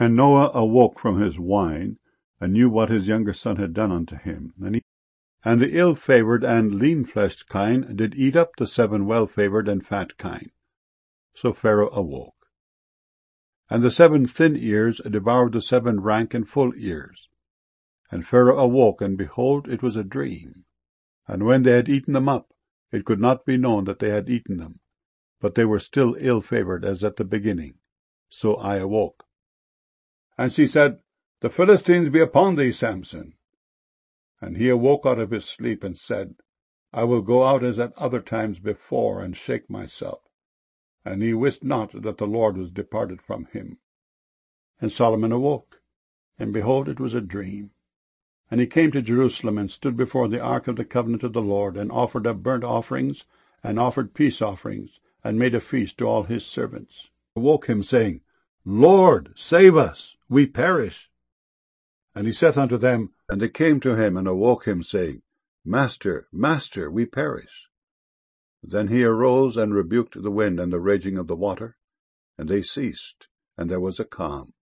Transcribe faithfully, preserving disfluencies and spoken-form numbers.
And Noah awoke from his wine, and knew what his younger son had done unto him. And, he, and the ill-favoured and lean-fleshed kine did eat up the seven well-favoured and fat kine. So Pharaoh awoke. And the seven thin ears devoured the seven rank and full ears. And Pharaoh awoke, and behold, it was a dream. And when they had eaten them up, it could not be known that they had eaten them, but they were still ill-favoured as at the beginning. So I awoke. And she said, The Philistines be upon thee, Samson. And he awoke out of his sleep, and said, I will go out as at other times before, and shake myself. And he wist not that the Lord was departed from him. And Solomon awoke, and behold, it was a dream. And he came to Jerusalem, and stood before the ark of the covenant of the Lord, and offered up burnt offerings, and offered peace offerings, and made a feast to all his servants. Awoke him, saying, Lord, save us, we perish. And he saith unto them, and they came to him, and awoke him, saying, Master, Master, we perish. Then he arose, and rebuked the wind and the raging of the water, and they ceased, and there was a calm.